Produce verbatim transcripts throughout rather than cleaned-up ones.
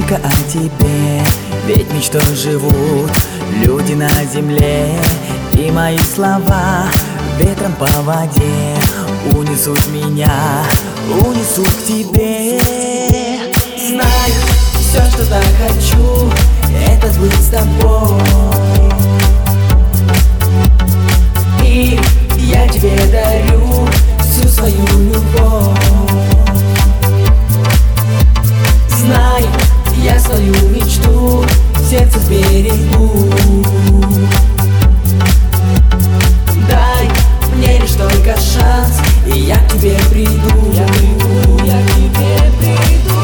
только о тебе, ведь мечтой живут люди на земле. И мои слова ветром по воде унесут меня, унесут к тебе. Знаю, все, что так хочу, это быть с тобой. И я тебе дарю всю свою любовь. Знай, я свою мечту в сердце сберегу. Дай мне лишь только шанс, и я к тебе приду. Я приду, я к тебе приду.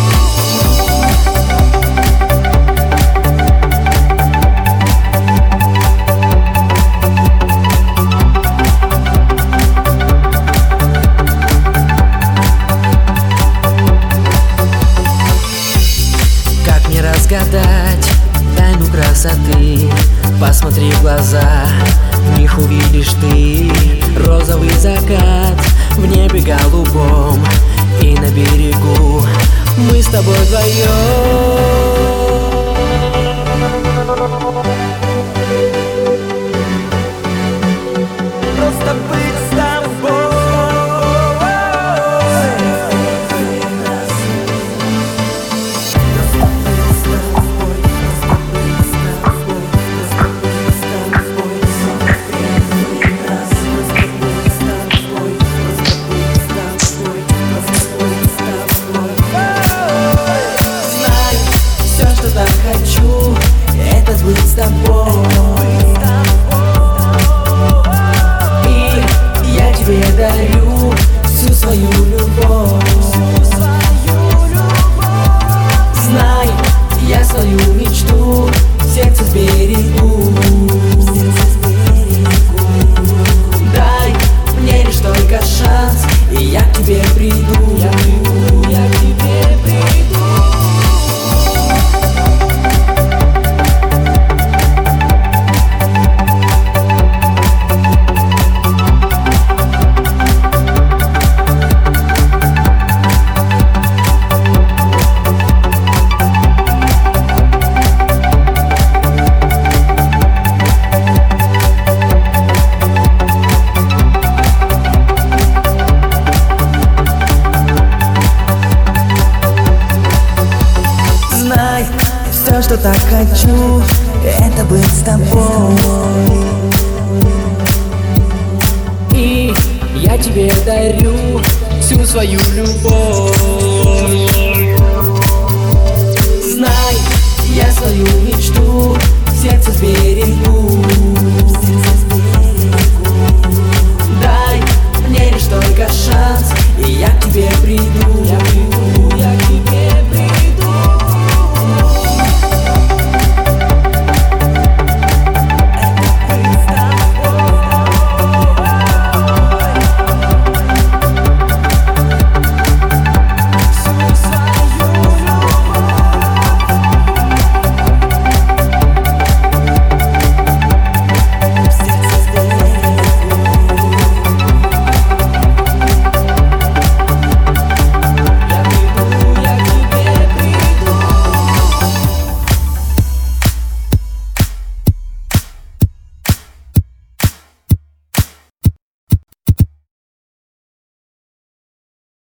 Разгадать тайну красоты, посмотри в глаза, в них увидишь ты розовый закат в небе голубом, и на берегу мы с тобой вдвоем. Просто быть с тобой. Хочу, это быть с тобой. И я тебе дарю всю свою любовь. Знай, я свою мечту в сердце сберегу. Дай мне лишь только шанс, и я к тебе приду. Я приду, я к тебе приду. Все, что так хочу, это быть с тобой. И я тебе дарю всю свою любовь. Знай, я свою мечту в сердце сберегу.